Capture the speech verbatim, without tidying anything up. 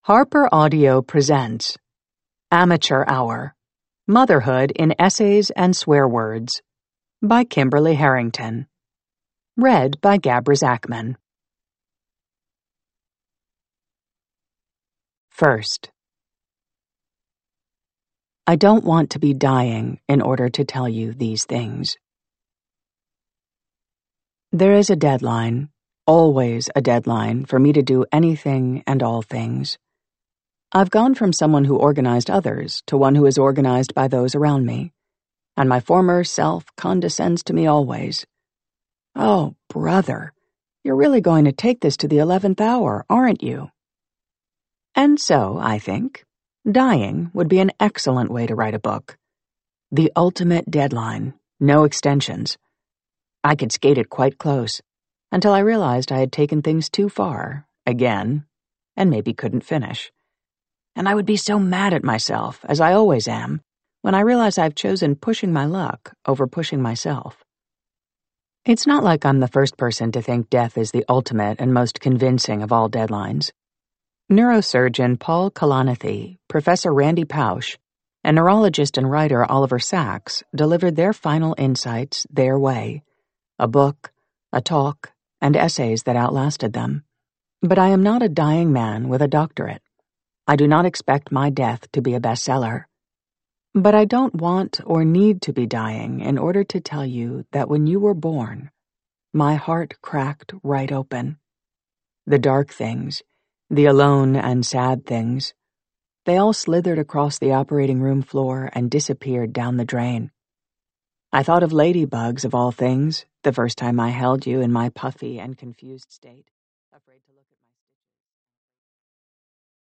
Harper Audio presents Amateur Hour, Motherhood in Essays and Swear Words by Kimberly Harrington. Read by Gabra Zachman. First, I don't want to be dying in order to tell you these things. There is a deadline, always a deadline, for me to do anything and all things. I've gone from someone who organized others to one who is organized by those around me, and my former self condescends to me always. Oh, brother, you're really going to take this to the eleventh hour, aren't you? And so, I think, dying would be an excellent way to write a book. The ultimate deadline, no extensions. I could skate it quite close, until I realized I had taken things too far, again, and maybe couldn't finish. And I would be so mad at myself, as I always am, when I realize I've chosen pushing my luck over pushing myself. It's not like I'm the first person to think death is the ultimate and most convincing of all deadlines. Neurosurgeon Paul Kalanithi, Professor Randy Pausch, and neurologist and writer Oliver Sacks delivered their final insights their way, a book, a talk, and essays that outlasted them. But I am not a dying man with a doctorate. I do not expect my death to be a bestseller. But I don't want or need to be dying in order to tell you that when you were born, my heart cracked right open. The dark things, the alone and sad things, they all slithered across the operating room floor and disappeared down the drain. I thought of ladybugs of all things the first time I held you in my puffy and confused state.